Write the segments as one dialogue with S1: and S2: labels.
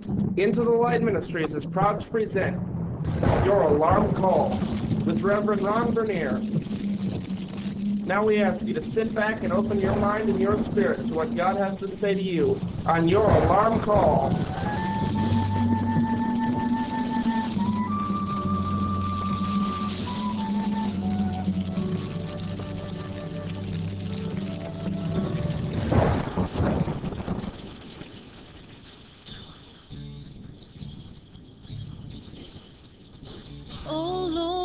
S1: Into the Light Ministries is proud to present Your Alarm Call with Reverend Ron Bernier. Now we ask you to sit back and open your mind and your spirit to what God has to say to you on Your Alarm Call.
S2: Oh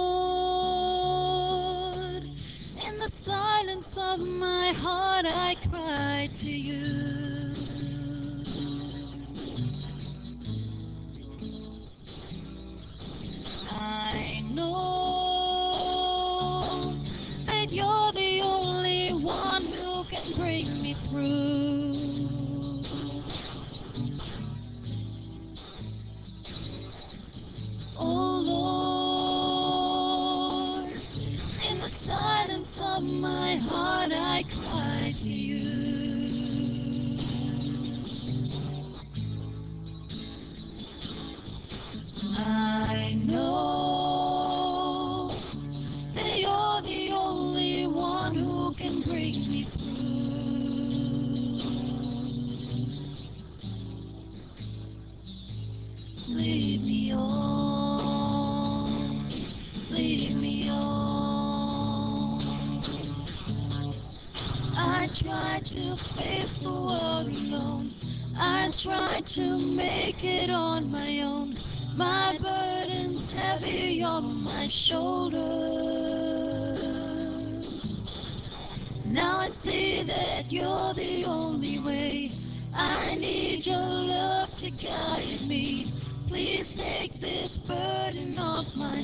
S2: Lord, in the silence of my heart I cry to you. I know that you're the only one who can bring me through. Oh Lord, in the silence of my heart I cry to you. I know that you're the only one who can bring me through. Lead me on, lead me on. I try to face the world alone. I try to make it on my own. My burden's heavy on my shoulders. Now I see that you're the only way. I need your love to guide me. Please take this burden off my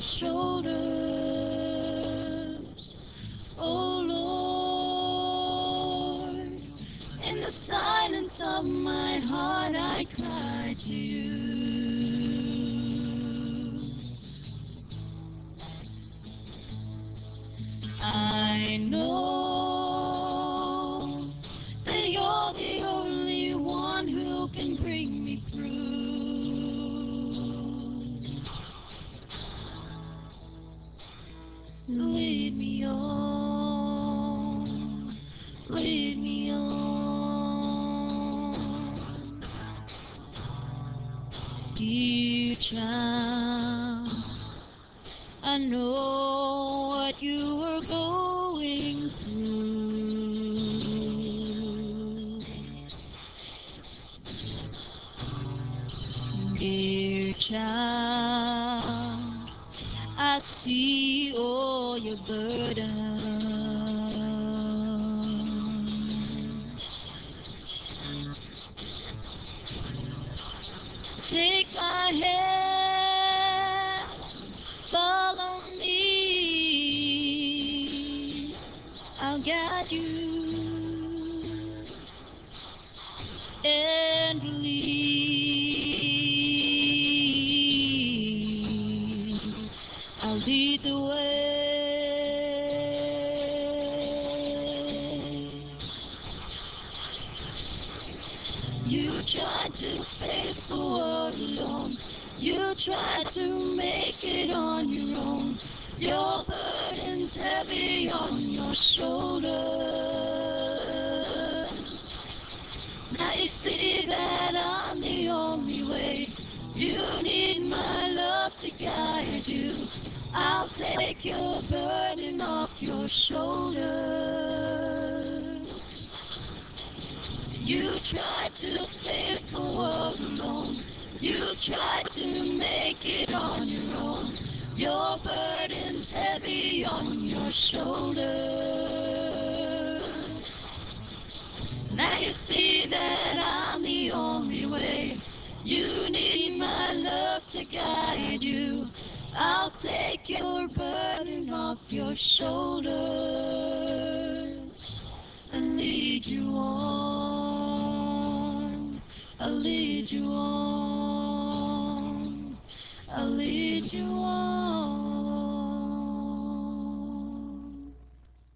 S2: shoulders. Oh Lord, in the silence of my heart I cry to you. I know that you're the only one who can bring me through. Lead me on, lead me on. Dear child, I know what you are going through. Dear child, I see all your burdens. Take my hand, follow me. I'll guide you and lead. I'll lead the way. You tried to face the world alone. You tried to make it on your own. Your burden's heavy on your shoulders. Now you see that I'm the only way. You need my love to guide you. I'll take your burden off your shoulders. You tried to face the world alone. You tried to make it on your own. Your burden's heavy on your shoulders. Now you see that I'm the only way. You need my love to guide you. I'll take your burden off your shoulders and lead you on. I'll lead you on. I'll lead you on.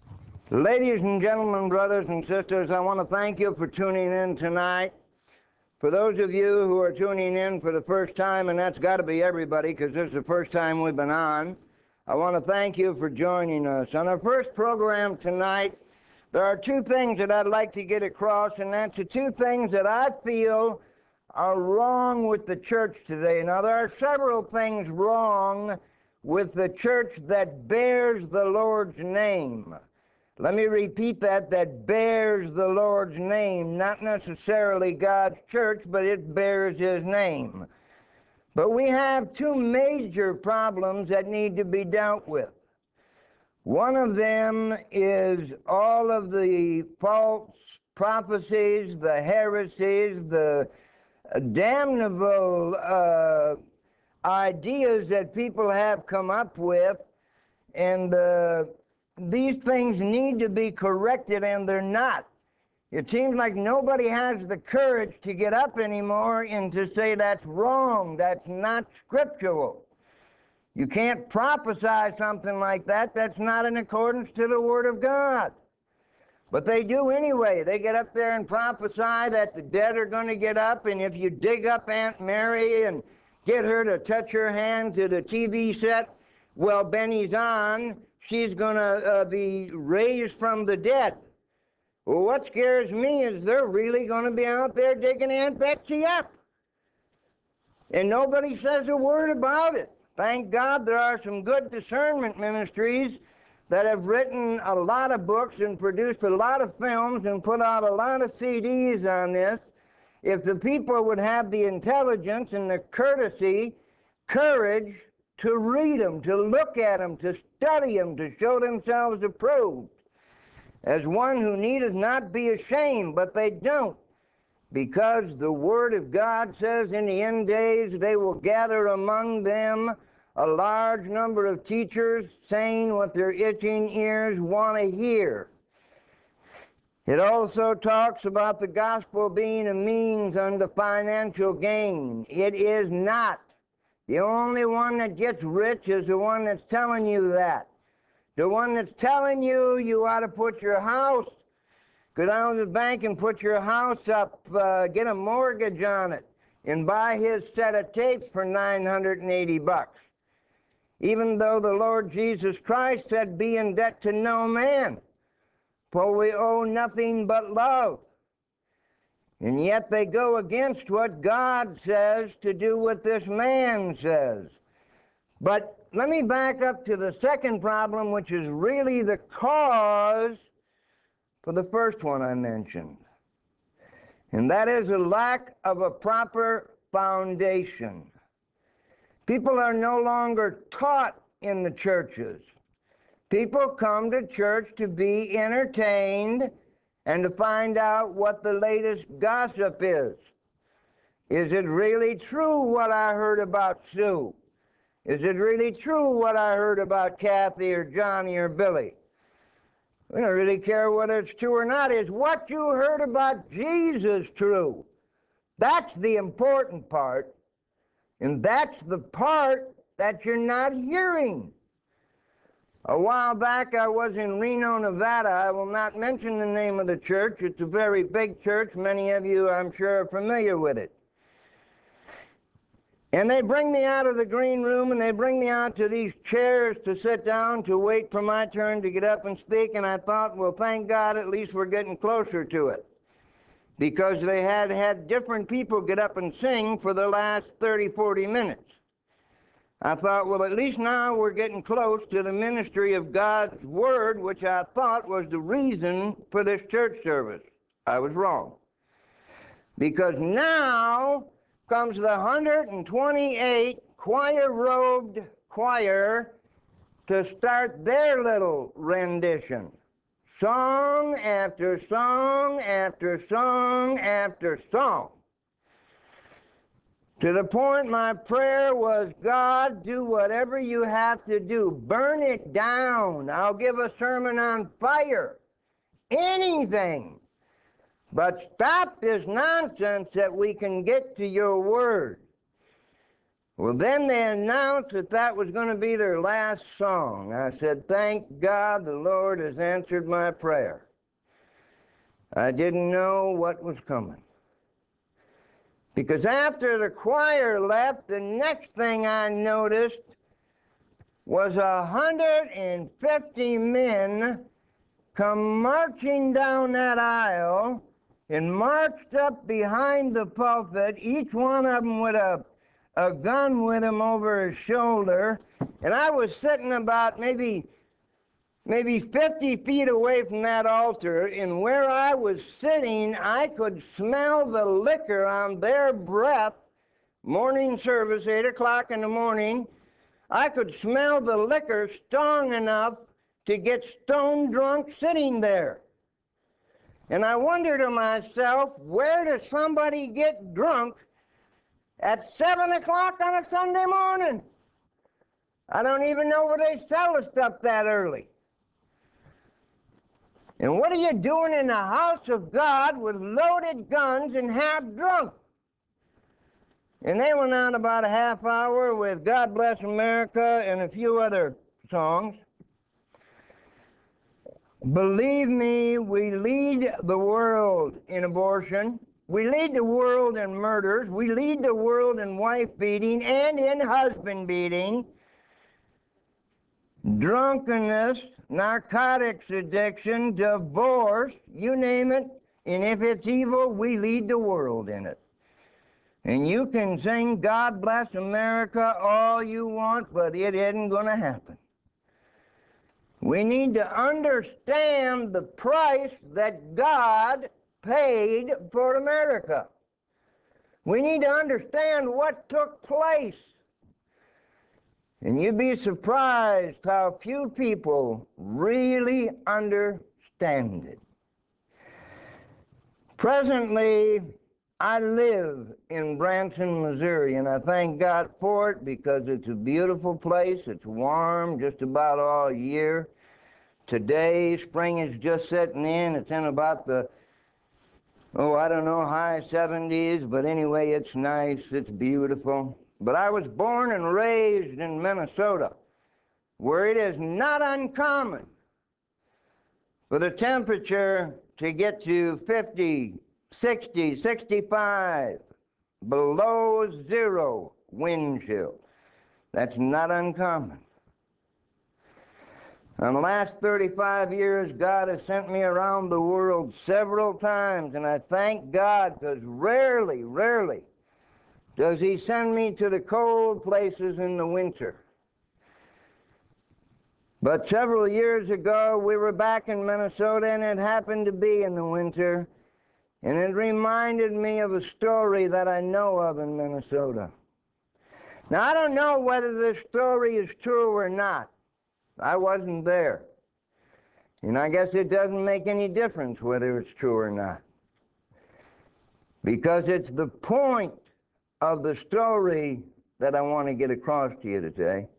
S3: Ladies and gentlemen, brothers and sisters, I want to thank you for tuning in tonight. For those of you who are tuning in for the first time, and that's got to be everybody because this is the first time we've been on, I want to thank you for joining us. On our first program tonight, there are two things that I'd like to get across, and that's the two things that I feel are wrong with the church today. Now, there are several things wrong with the church that bears the Lord's name. Let me repeat that bears the Lord's name, not necessarily God's church, but it bears His name. But we have two major problems that need to be dealt with. One of them is all of the false prophecies, the heresies, the damnable ideas that people have come up with, and these things need to be corrected, and they're not. It seems like nobody has the courage to get up anymore and to say that's wrong, that's not scriptural. You can't prophesy something like that. That's not in accordance to the Word of God. But they do anyway. They get up there and prophesy that the dead are going to get up, and if you dig up Aunt Mary and get her to touch her hand to the TV set while Benny's on, she's going to be raised from the dead. Well, what scares me is they're really going to be out there digging Aunt Betsy up. And nobody says a word about it. Thank God there are some good discernment ministries that have written a lot of books and produced a lot of films and put out a lot of CDs on this. If the people would have the intelligence and the courage to read them, to look at them, to study them, to show themselves approved, as one who needeth not be ashamed, but they don't, because the Word of God says in the end days they will gather among them a large number of teachers saying what their itching ears want to hear. It also talks about the gospel being a means unto financial gain. It is not. The only one that gets rich is the one that's telling you that. The one that's telling you you ought to put your house, go down to the bank and put your house up, get a mortgage on it, and buy his set of tapes for $980. Even though the Lord Jesus Christ said, be in debt to no man, for we owe nothing but love. And yet they go against what God says to do what this man says. But let me back up to the second problem, which is really the cause for the first one I mentioned. And that is a lack of a proper foundation. People are no longer taught in the churches. People come to church to be entertained and to find out what the latest gossip is. Is it really true what I heard about Sue? Is it really true what I heard about Kathy or Johnny or Billy? We don't really care whether it's true or not. Is what you heard about Jesus true? That's the important part, and that's the part that you're not hearing. A while back I was in Reno, Nevada. I will not mention the name of the church. It's a very big church. Many of you, I'm sure, are familiar with it. And they bring me out of the green room, and they bring me out to these chairs to sit down to wait for my turn to get up and speak, and I thought, well, thank God, at least we're getting closer to it. Because they had different people get up and sing for the last 30, 40 minutes. I thought, well, at least now we're getting close to the ministry of God's Word, which I thought was the reason for this church service. I was wrong. Because now comes the 128 choir-robed choir to start their little rendition. Song after song after song after song. To the point my prayer was, God, do whatever you have to do. Burn it down. I'll give a sermon on fire. Anything. But stop this nonsense that we can get to your word. Well, then they announced that that was going to be their last song. I said, thank God the Lord has answered my prayer. I didn't know what was coming. Because after the choir left, the next thing I noticed was 150 men come marching down that aisle and marched up behind the pulpit, each one of them with a gun with him over his shoulder. And I was sitting about maybe 50 feet away from that altar, and where I was sitting, I could smell the liquor on their breath. Morning service, 8 o'clock in the morning. I could smell the liquor strong enough to get stone drunk sitting there. And I wonder to myself, where does somebody get drunk at 7 o'clock on a Sunday morning? I don't even know where they sell the stuff that early. And what are you doing in the house of God with loaded guns and half drunk? And they went on about a half hour with God Bless America and a few other songs. Believe me, we lead the world in abortion. We lead the world in murders. We lead the world in wife beating and in husband beating. Drunkenness, narcotics addiction, divorce, you name it. And if it's evil, we lead the world in it. And you can sing God Bless America all you want, but it isn't going to happen. We need to understand the price that God paid for America. We need to understand what took place. And you'd be surprised how few people really understand it. Presently, I live in Branson, Missouri, and I thank God for it because it's a beautiful place. It's warm just about all year. Today, spring is just setting in. It's in about the, I don't know, high 70s, but anyway, it's nice. It's beautiful. But I was born and raised in Minnesota, where it is not uncommon for the temperature to get to 50, 60, 65, below zero wind chill. That's not uncommon. In the last 35 years, God has sent me around the world several times, and I thank God because rarely does He send me to the cold places in the winter. But several years ago, we were back in Minnesota, and it happened to be in the winter, and it reminded me of a story that I know of in Minnesota. Now, I don't know whether this story is true or not. I wasn't there. And I guess it doesn't make any difference whether it's true or not. Because it's the point of the story that I want to get across to you today.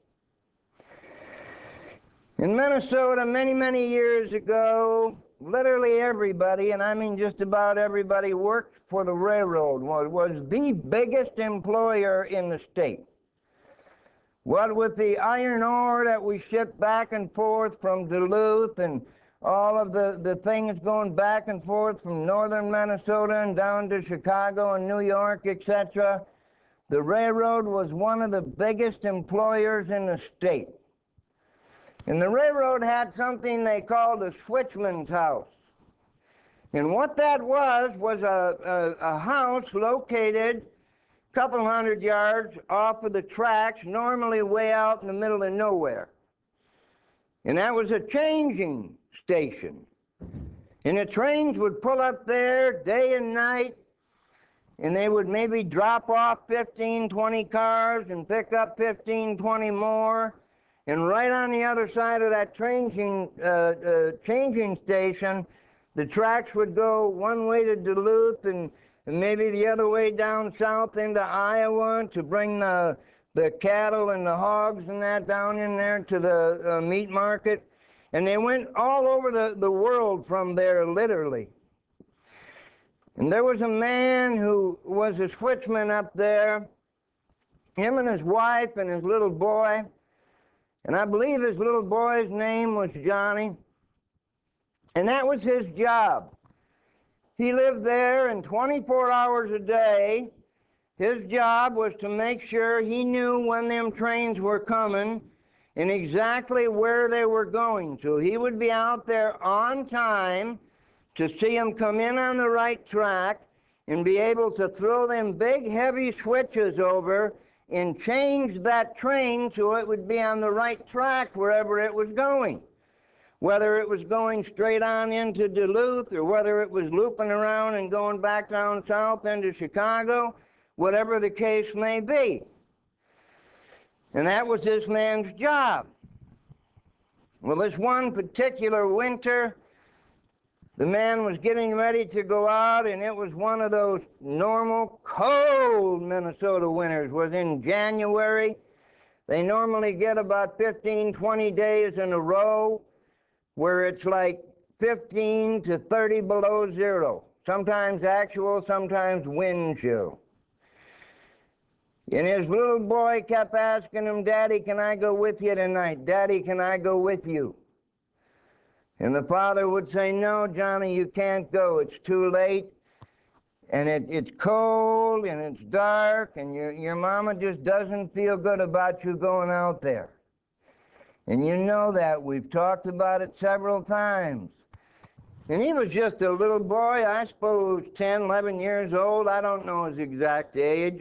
S3: In Minnesota, many years ago, literally everybody, and I mean just about everybody, worked for the railroad, was the biggest employer in the state. What with the iron ore that we shipped back and forth from Duluth and all of the things going back and forth from northern Minnesota and down to Chicago and New York, etc., the railroad was one of the biggest employers in the state. And the railroad had something they called a switchman's house. And what that was a house located couple hundred yards off of the tracks, normally way out in the middle of nowhere. And that was a changing station. And the trains would pull up there day and night, and they would maybe drop off 15, 20 cars and pick up 15, 20 more. And right on the other side of that changing station, the tracks would go one way to Duluth and maybe the other way down south into Iowa to bring the cattle and the hogs and that down in there to the meat market. And they went all over the world from there, literally. And there was a man who was a switchman up there, him and his wife and his little boy. And I believe his little boy's name was Johnny. And that was his job. He lived there, and 24 hours a day, His job was to make sure he knew when them trains were coming and exactly where they were going. So he would be out there on time to see them come in on the right track and be able to throw them big heavy switches over and change that train so it would be on the right track wherever it was going. Whether it was going straight on into Duluth or whether it was looping around and going back down south into Chicago, whatever the case may be. And that was this man's job. Well, this one particular winter, the man was getting ready to go out, and it was one of those normal cold Minnesota winters. It was in January. They normally get about 15, 20 days in a row where it's like 15 to 30 below zero. Sometimes actual, sometimes wind chill. And his little boy kept asking him, "Daddy, can I go with you tonight? Daddy, can I go with you?" And the father would say, "No, Johnny, you can't go. It's too late. And it's cold and it's dark and your mama just doesn't feel good about you going out there. And you know that. We've talked about it several times." And he was just a little boy, I suppose 10, 11 years old. I don't know his exact age.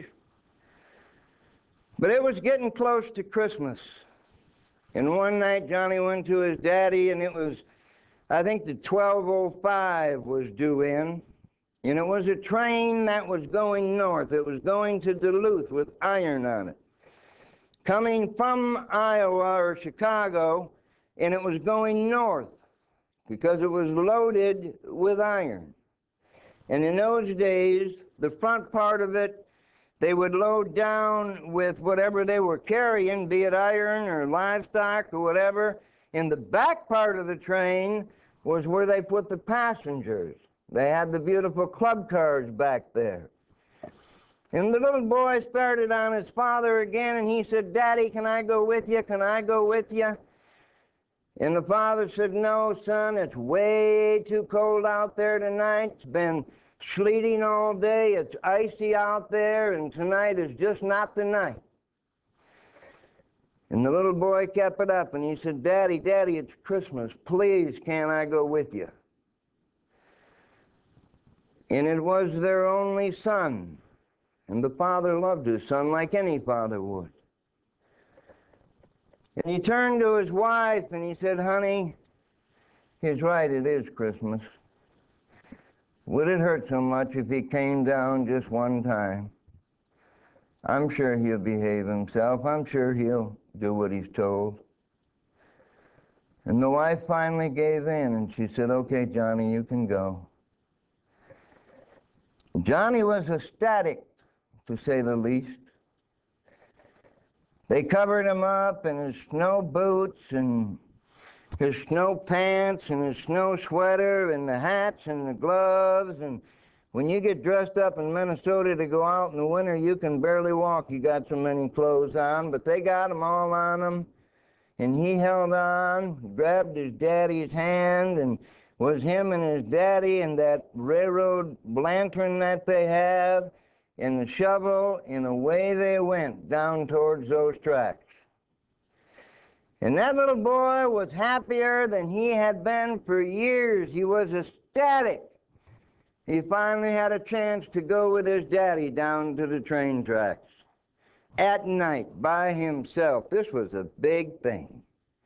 S3: But it was getting close to Christmas. And one night Johnny went to his daddy, and it was, I think the 12:05 was due in. And it was a train that was going north. It was going to Duluth with iron on it. Coming from Iowa or Chicago, and it was going north because it was loaded with iron. And in those days, the front part of it, they would load down with whatever they were carrying, be it iron or livestock or whatever. And the back part of the train was where they put the passengers. They had the beautiful club cars back there. And the little boy started on his father again, and he said, "Daddy, can I go with you? Can I go with you?" And the father said, "No, son, it's way too cold out there tonight. It's been sleeting all day. It's icy out there, and tonight is just not the night." And the little boy kept it up, and he said, "Daddy, Daddy, it's Christmas. Please, can I go with you?" And it was their only son. And the father loved his son like any father would. And he turned to his wife and he said, "Honey, he's right, it is Christmas. Would it hurt so much if he came down just one time? I'm sure he'll behave himself. I'm sure he'll do what he's told." And the wife finally gave in and she said, "Okay, Johnny, you can go." Johnny was ecstatic, to say the least. They covered him up in his snow boots and his snow pants and his snow sweater and the hats and the gloves. And when you get dressed up in Minnesota to go out in the winter, you can barely walk. You got so many clothes on, but they got them all on him. And he held on, grabbed his daddy's hand, and was him and his daddy and that railroad lantern that they have and the shovel, and away they went down towards those tracks. And that little boy was happier than he had been for years. He was ecstatic. He finally had a chance to go with his daddy down to the train tracks at night by himself. This was a big thing.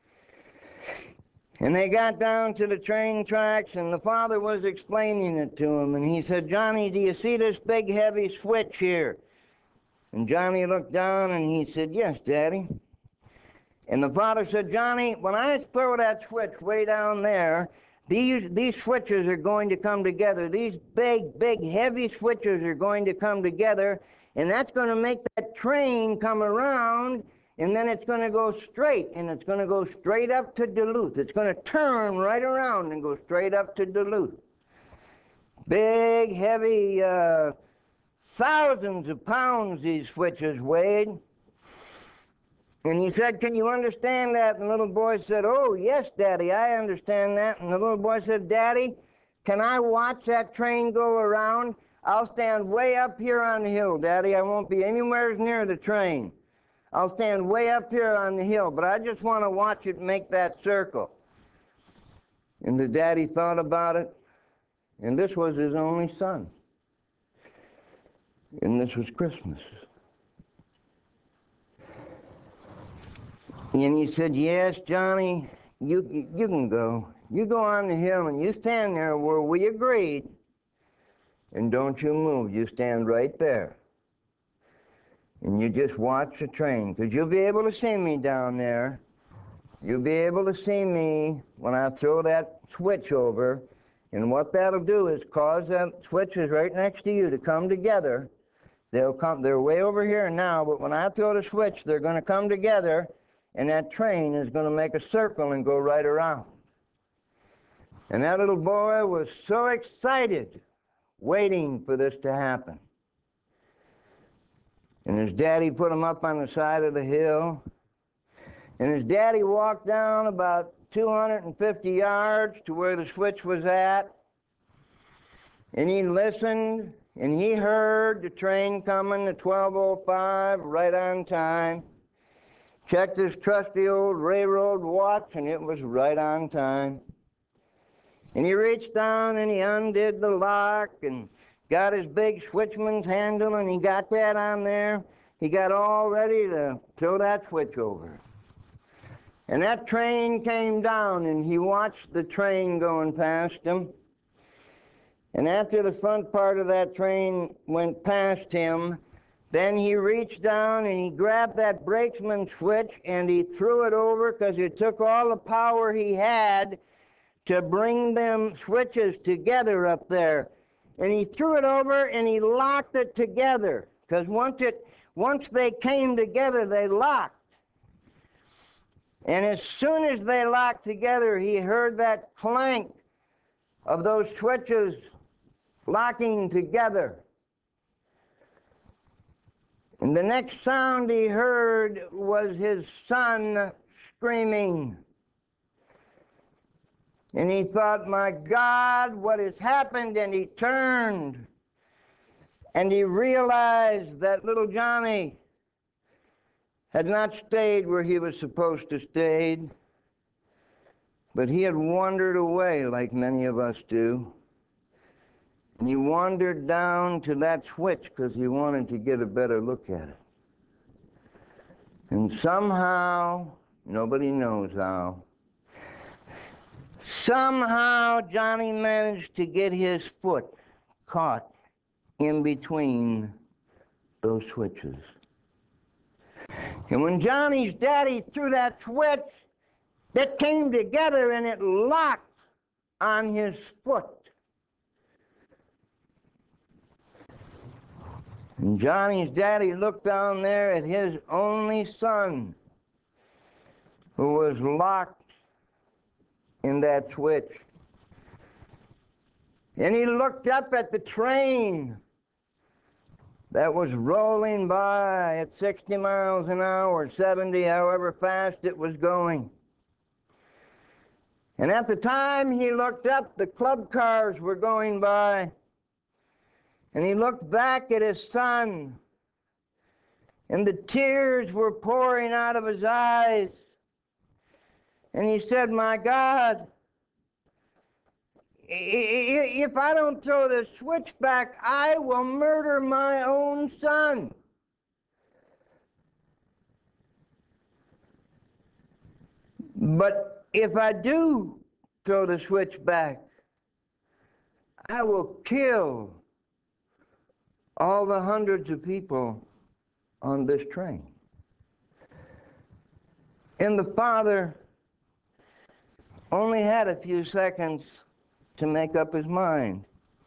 S3: And they got down to the train tracks, and the father was explaining it to him, and he said, "Johnny, do you see this big heavy switch here?" And Johnny looked down and he said, "Yes, Daddy." And the father said, "Johnny, when I throw that switch way down there, these switches are going to come together. These big, heavy switches are going to come together, and that's going to make that train come around, and then it's going to go straight, and it's going to go straight up to Duluth. It's going to turn right around and go straight up to Duluth." Big, heavy, thousands of pounds these switches weighed. And he said, "Can you understand that?" And the little boy said, "Oh, yes, Daddy, I understand that." And the little boy said, "Daddy, can I watch that train go around? I'll stand way up here on the hill, Daddy. I won't be anywhere near the train. I'll stand way up here on the hill, but I just want to watch it make that circle. And the daddy thought about it, and this was his only son. And this was Christmas. And he said, yes, Johnny, you can go. You go on the hill and you stand there where we agreed, and don't you move. You stand right there. And you just watch the train, because you'll be able to see me down there. You'll be able to see me when I throw that switch over. And what that'll do is cause them switches right next to you to come together. They're way over here now, but when I throw the switch, they're going to come together, and that train is going to make a circle and go right around. And that little boy was so excited, waiting for this to happen. And his daddy put him up on the side of the hill. And his daddy walked down about 250 yards to where the switch was at. And he listened, and he heard the train coming at 12:05, right on time. Checked his trusty old railroad watch, and it was right on time. And he reached down and he undid the lock and got his big switchman's handle, and he got that on there. He got all ready to throw that switch over. And that train came down, and he watched the train going past him. And after the front part of that train went past him, then he reached down and he grabbed that brakesman switch and he threw it over, because it took all the power he had to bring them switches together up there. And he threw it over and he locked it together, because once they came together, they locked. And as soon as they locked together, he heard that clank of those switches locking together. And the next sound he heard was his son screaming. And he thought, my God, what has happened? And he turned and he realized that little Johnny had not stayed where he was supposed to stay, but he had wandered away like many of us do. And he wandered down to that switch because he wanted to get a better look at it. And somehow, nobody knows how, somehow Johnny managed to get his foot caught in between those switches. And when Johnny's daddy threw that switch, it came together and it locked on his foot. And Johnny's daddy looked down there at his only son, who was locked in that switch. And he looked up at the train that was rolling by at 60 miles an hour, 70, however fast it was going. And at the time he looked up, the club cars were going by. And he looked back at his son, and the tears were pouring out of his eyes. And he said, my God, if I don't throw this switch back, I will murder my own son. But if I do throw the switch back, I will kill all the hundreds of people on this train. And the father only had a few seconds to make up his mind.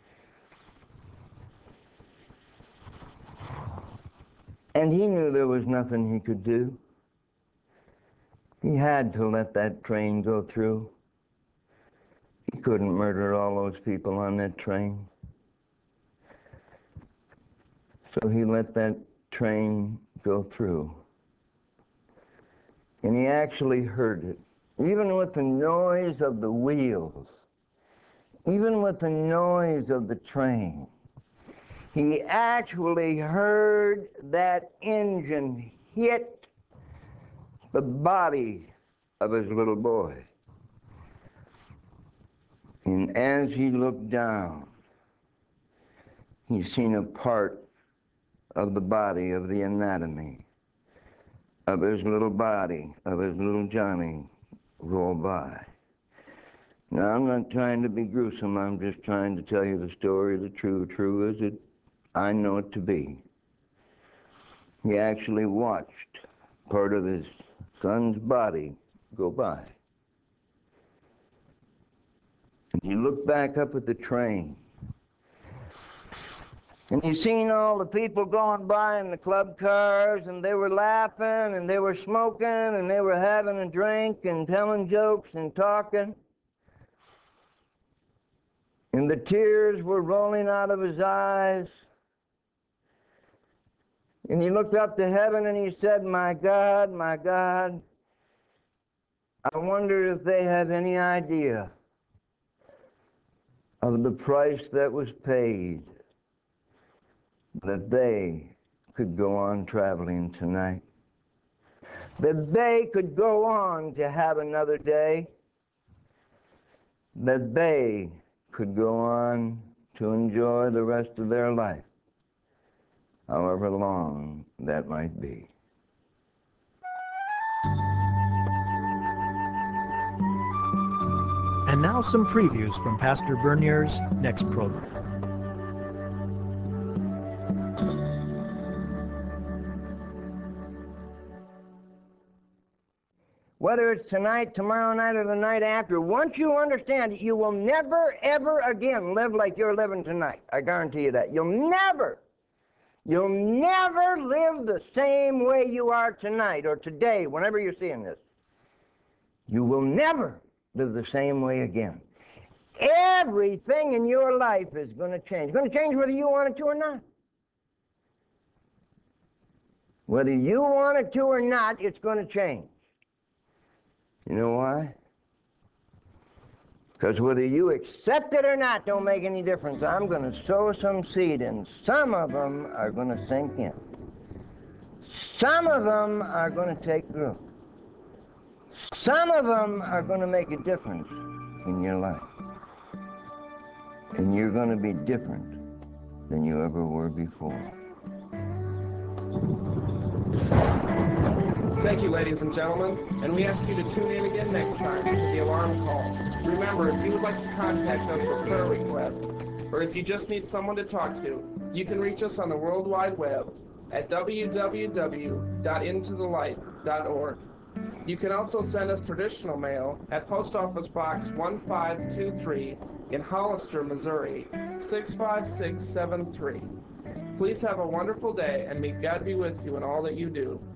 S3: And he knew there was nothing he could do. He had to let that train go through. He couldn't murder all those people on that train. So he let that train go through. And he actually heard it. Even with the noise of the wheels, even with the noise of the train, He actually heard that engine hit the body of his little boy. And as he looked down, he seen a part of the body, of the anatomy of his little body, of his little Johnny, roll by. Now, I'm not trying to be gruesome. I'm just trying to tell you the story, the true as I know it to be. He actually watched part of his son's body go by. And he looked back up at the train. And he seen all the people going by in the club cars, and they were laughing, and they were smoking, and they were having a drink, and telling jokes, and talking. And the tears were rolling out of his eyes. And he looked up to heaven and he said, my God, I wonder if they have any idea of the price that was paid that they could go on traveling tonight, that they could go on to have another day, that they could go on to enjoy the rest of their life, however long that might be.
S4: And now some previews from Pastor Bernier's next program.
S3: Whether it's tonight, tomorrow night, or the night after, once you understand it, you will never, ever again live like you're living tonight. I guarantee you that. You'll never live the same way you are tonight or today, whenever you're seeing this. You will never live the same way again. Everything in your life is going to change. It's going to change whether you want it to or not. Whether you want it to or not, it's going to change. You know why? Because whether you accept it or not don't make any difference. I'm going to sow some seed, and some of them are going to sink in. Some of them are going to take root. Some of them are going to make a difference in your life. And you're going to be different than you ever were before.
S1: Thank you, ladies and gentlemen, and we ask you to tune in again next time to The Alarm Call. Remember, if you would like to contact us for prayer requests, or if you just need someone to talk to, you can reach us on the World Wide Web at www.intothe.light.org. You can also send us traditional mail at Post Office Box 1523 in Hollister, Missouri, 65673. Please have a wonderful day, and may God be with you in all that you do.